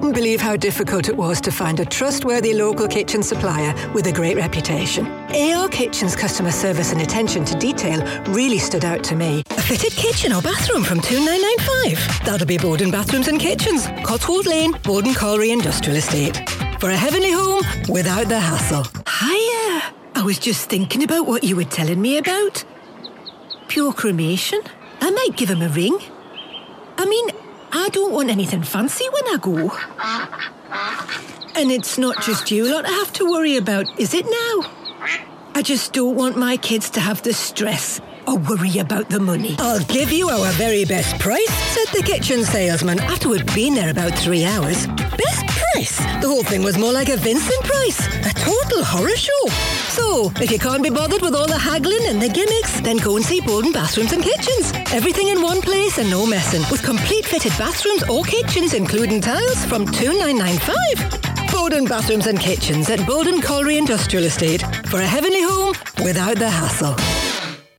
couldn't believe how difficult it was to find a trustworthy local kitchen supplier with a great reputation. AR Kitchen's customer service and attention to detail really stood out to me. A fitted kitchen or bathroom from $2,995. That'll be Bowden Bathrooms and Kitchens, Cotswold Lane, Bowden Colliery Industrial Estate. For a heavenly home without the hassle. Hiya! I was just thinking about what you were telling me about. Pure cremation? I might give him a ring. I mean, I don't want anything fancy when I go. And it's not just you lot I have to worry about, is it now? I just don't want my kids to have the stress or worry about the money. I'll give you our very best price, said the kitchen salesman after we'd been there about 3 hours. Best price? The whole thing was more like a Vincent Price. A total horror show. So, if you can't be bothered with all the haggling and the gimmicks, then go and see Bowden Bathrooms and Kitchens. Everything in one place and no messing. With complete fitted bathrooms or kitchens, including tiles, from $2,995. Bowden Bathrooms and Kitchens at Bowden Colliery Industrial Estate. For a heavenly home without the hassle.